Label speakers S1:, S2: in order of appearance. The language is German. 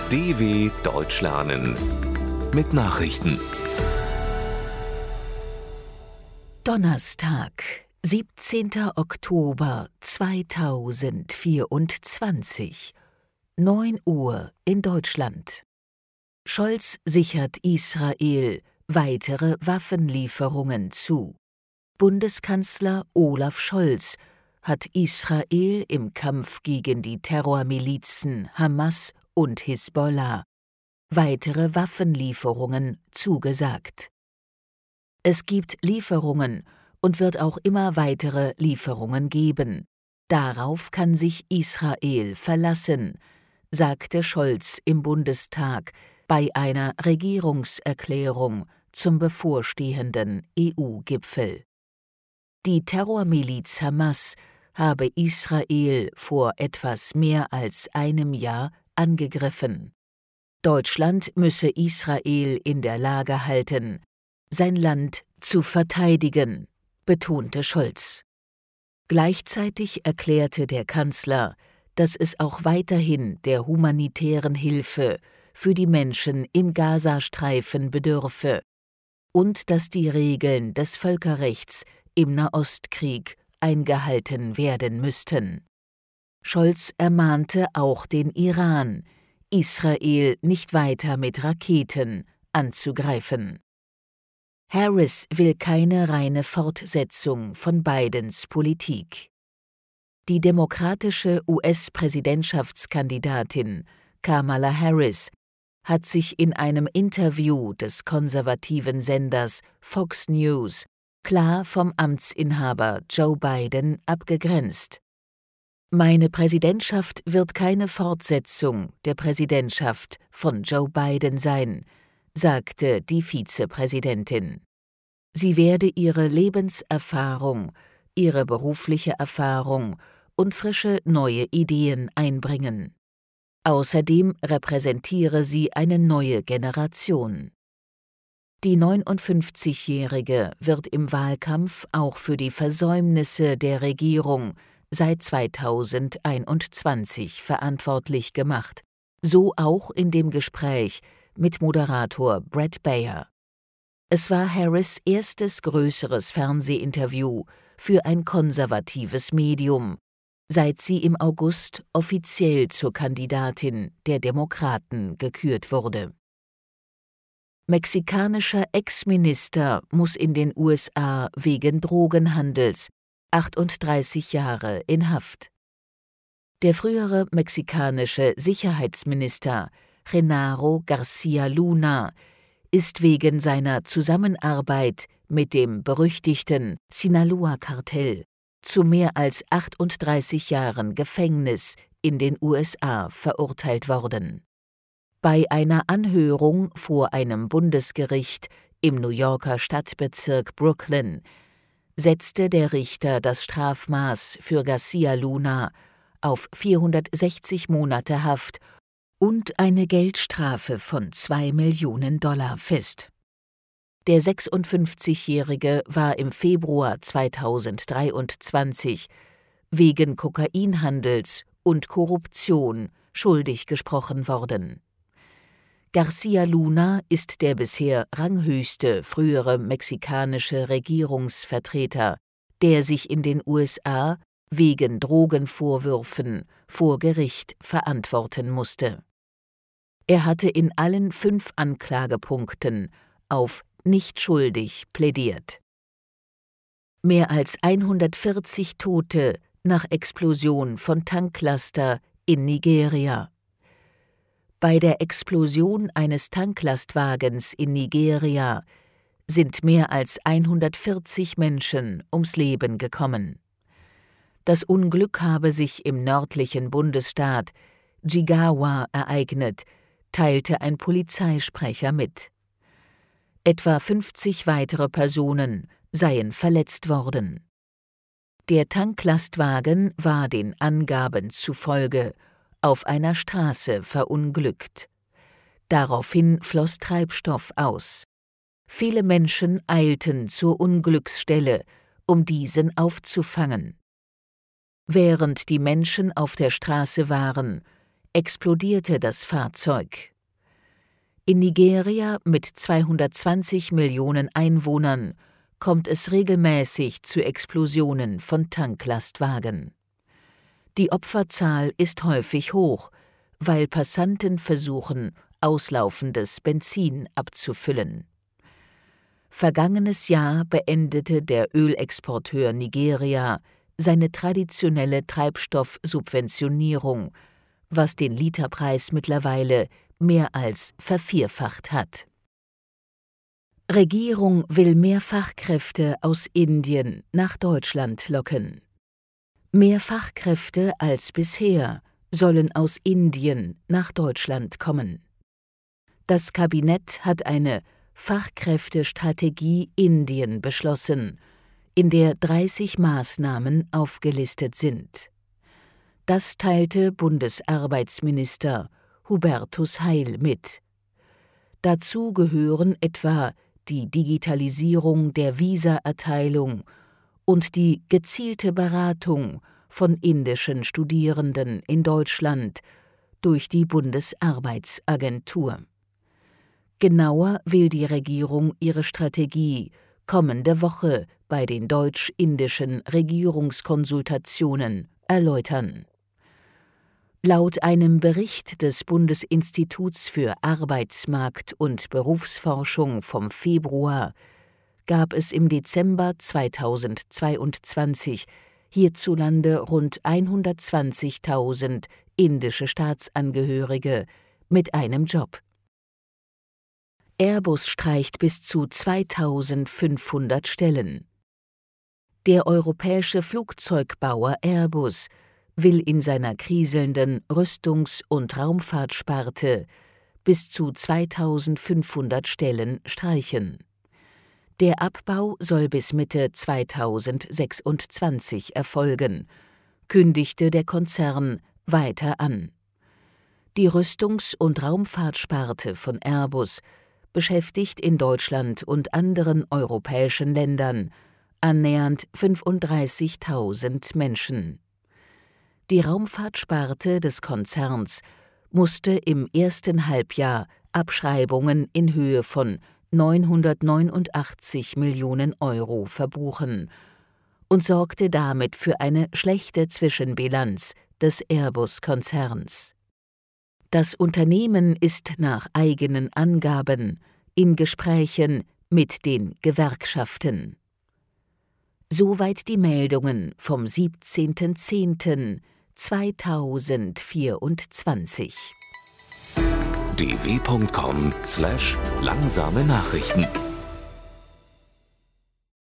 S1: DW Deutsch lernen mit Nachrichten.
S2: Donnerstag, 17. Oktober 2024, 9 Uhr in Deutschland. Scholz sichert Israel weitere Waffenlieferungen zu. Bundeskanzler Olaf Scholz hat Israel im Kampf gegen die Terrormilizen Hamas und Hisbollah weitere Waffenlieferungen zugesagt. Es gibt Lieferungen und wird auch immer weitere Lieferungen geben. Darauf kann sich Israel verlassen, sagte Scholz im Bundestag bei einer Regierungserklärung zum bevorstehenden EU-Gipfel. Die Terrormiliz Hamas habe Israel vor etwas mehr als einem Jahr angegriffen. Deutschland müsse Israel in der Lage halten, sein Land zu verteidigen, betonte Scholz. Gleichzeitig erklärte der Kanzler, dass es auch weiterhin der humanitären Hilfe für die Menschen im Gazastreifen bedürfe und dass die Regeln des Völkerrechts im Nahostkrieg eingehalten werden müssten. Scholz ermahnte auch den Iran, Israel nicht weiter mit Raketen anzugreifen. Harris will keine reine Fortsetzung von Bidens Politik. Die demokratische US-Präsidentschaftskandidatin Kamala Harris hat sich in einem Interview des konservativen Senders Fox News klar vom Amtsinhaber Joe Biden abgegrenzt. Meine Präsidentschaft wird keine Fortsetzung der Präsidentschaft von Joe Biden sein, sagte die Vizepräsidentin. Sie werde ihre Lebenserfahrung, ihre berufliche Erfahrung und frische neue Ideen einbringen. Außerdem repräsentiere sie eine neue Generation. Die 59-Jährige wird im Wahlkampf auch für die Versäumnisse der Regierung seit 2021 verantwortlich gemacht, so auch in dem Gespräch mit Moderator Bret Baier. Es war Harris' erstes größeres Fernsehinterview für ein konservatives Medium, seit sie im August offiziell zur Kandidatin der Demokraten gekürt wurde. Mexikanischer Ex-Minister muss in den USA wegen Drogenhandels 38 Jahre in Haft. Der frühere mexikanische Sicherheitsminister Genaro García Luna ist wegen seiner Zusammenarbeit mit dem berüchtigten Sinaloa-Kartell zu mehr als 38 Jahren Gefängnis in den USA verurteilt worden. Bei einer Anhörung vor einem Bundesgericht im New Yorker Stadtbezirk Brooklyn setzte der Richter das Strafmaß für García Luna auf 460 Monate Haft und eine Geldstrafe von $2 Millionen fest. Der 56-Jährige war im Februar 2023 wegen Kokainhandels und Korruption schuldig gesprochen worden. García Luna ist der bisher ranghöchste frühere mexikanische Regierungsvertreter, der sich in den USA wegen Drogenvorwürfen vor Gericht verantworten musste. Er hatte in allen 5 Anklagepunkten auf nicht schuldig plädiert. Mehr als 140 Tote nach Explosion von Tanklaster in Nigeria. Bei der Explosion eines Tanklastwagens in Nigeria sind mehr als 140 Menschen ums Leben gekommen. Das Unglück habe sich im nördlichen Bundesstaat Jigawa ereignet, teilte ein Polizeisprecher mit. Etwa 50 weitere Personen seien verletzt worden. Der Tanklastwagen war den Angaben zufolge auf einer Straße verunglückt. Daraufhin floss Treibstoff aus. Viele Menschen eilten zur Unglücksstelle, um diesen aufzufangen. Während die Menschen auf der Straße waren, explodierte das Fahrzeug. In Nigeria mit 220 Millionen Einwohnern kommt es regelmäßig zu Explosionen von Tanklastwagen. Die Opferzahl ist häufig hoch, weil Passanten versuchen, auslaufendes Benzin abzufüllen. Vergangenes Jahr beendete der Ölexporteur Nigeria seine traditionelle Treibstoffsubventionierung, was den Literpreis mittlerweile mehr als vervierfacht hat. Regierung will mehr Fachkräfte aus Indien nach Deutschland locken. Mehr Fachkräfte als bisher sollen aus Indien nach Deutschland kommen. Das Kabinett hat eine Fachkräftestrategie Indien beschlossen, in der 30 Maßnahmen aufgelistet sind. Das teilte Bundesarbeitsminister Hubertus Heil mit. Dazu gehören etwa die Digitalisierung der Visaerteilung und die gezielte Beratung von indischen Studierenden in Deutschland durch die Bundesarbeitsagentur. Genauer will die Regierung ihre Strategie kommende Woche bei den deutsch-indischen Regierungskonsultationen erläutern. Laut einem Bericht des Bundesinstituts für Arbeitsmarkt- und Berufsforschung vom Februar gab es im Dezember 2022 hierzulande rund 120.000 indische Staatsangehörige mit einem Job. Airbus streicht bis zu 2.500 Stellen. Der europäische Flugzeugbauer Airbus will in seiner kriselnden Rüstungs- und Raumfahrtsparte bis zu 2.500 Stellen streichen. Der Abbau soll bis Mitte 2026 erfolgen, kündigte der Konzern weiter an. Die Rüstungs- und Raumfahrtsparte von Airbus beschäftigt in Deutschland und anderen europäischen Ländern annähernd 35.000 Menschen. Die Raumfahrtsparte des Konzerns musste im ersten Halbjahr Abschreibungen in Höhe von 989 Millionen Euro verbuchen und sorgte damit für eine schlechte Zwischenbilanz des Airbus-Konzerns. Das Unternehmen ist nach eigenen Angaben in Gesprächen mit den Gewerkschaften. Soweit die Meldungen vom 17.10.2024.
S1: dw.com/langsame Nachrichten